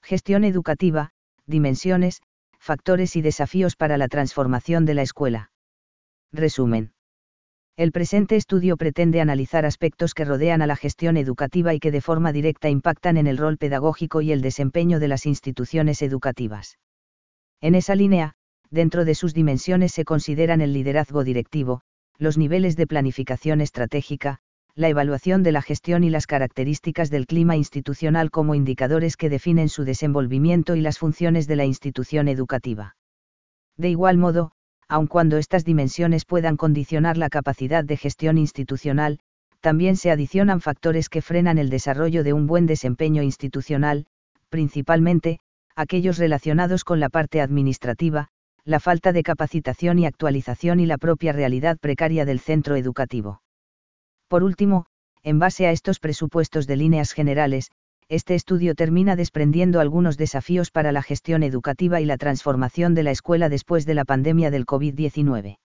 Gestión educativa, dimensiones, factores y desafíos para la transformación de la escuela. Resumen. El presente estudio pretende analizar aspectos que rodean a la gestión educativa y que de forma directa impactan en el rol pedagógico y el desempeño de las instituciones educativas. En esa línea, dentro de sus dimensiones se consideran el liderazgo directivo, los niveles de planificación estratégica, la evaluación de la gestión y las características del clima institucional como indicadores que definen su desenvolvimiento y las funciones de la institución educativa. De igual modo, aun cuando estas dimensiones puedan condicionar la capacidad de gestión institucional, también se adicionan factores que frenan el desarrollo de un buen desempeño institucional, principalmente, aquellos relacionados con la parte administrativa, la falta de capacitación y actualización y la propia realidad precaria del centro educativo. Por último, en base a estos presupuestos de líneas generales, este estudio termina desprendiendo algunos desafíos para la gestión educativa y la transformación de la escuela después de la pandemia del COVID-19.